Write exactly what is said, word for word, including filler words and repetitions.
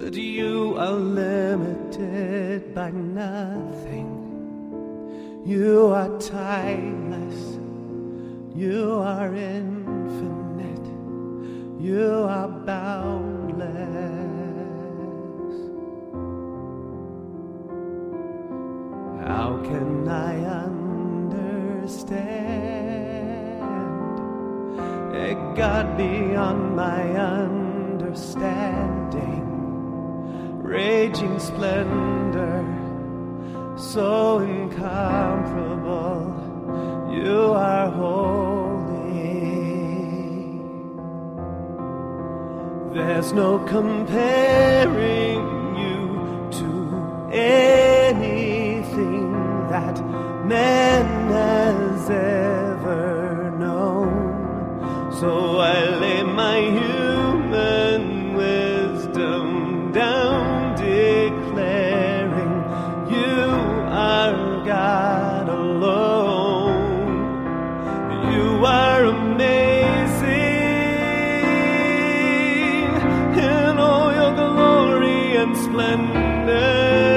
But you are limited by nothing. You are timeless. You are infinite. You are boundless. How can I understand a God beyond my understanding? Raging splendor, so incomparable, you are holy. There's no comparing you to anything that man has ever known. So I lay my human wisdom down, declaring you are God alone. You are amazing in all your glory and splendor.